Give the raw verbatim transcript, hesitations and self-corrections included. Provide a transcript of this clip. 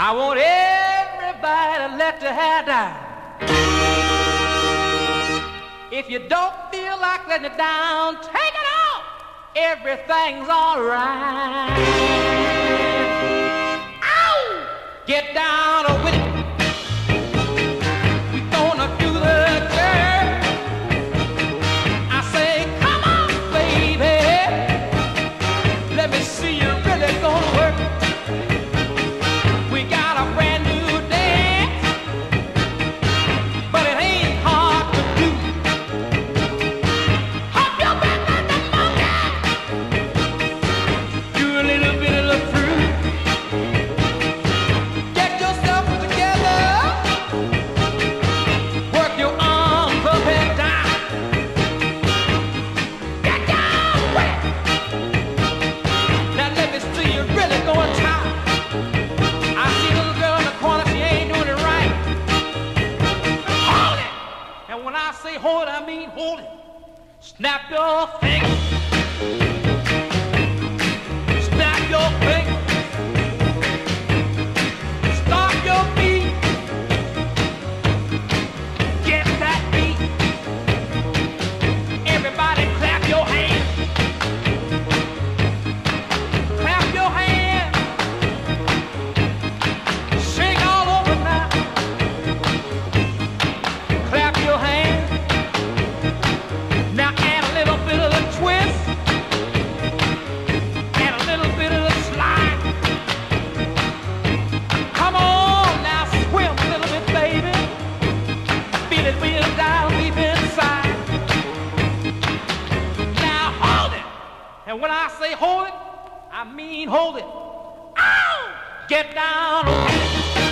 I want everybody to let your hair down. If you don't feel like letting it down, take it off. Everything's all right. Ow! Get down with it. We're gonna do the girl. I say, come on, baby. Let me see you really gonna work. We got a brand new dance, but it ain't hard to do. Hop your back like the monkey. Do a little bit of the fruit. Get yourself together. Work your arms up and down. Get down with it. Now let me see you really going town. I see a little girl in the corner, she ain't doing it right. Hold it! And when I say hold it, I mean hold it. Snap your fingers. Snap your fingers. Stop your feet. Get that beat. Everybody clap your hands. Clap your hands. Sing all over now. Clap your hands. Now add a little bit of the twist. Add a little bit of the slide. Come on now, swim a little bit, baby. Feel it real down deep inside. Now hold it. And when I say hold it, I mean hold it. Ow! Get down on it.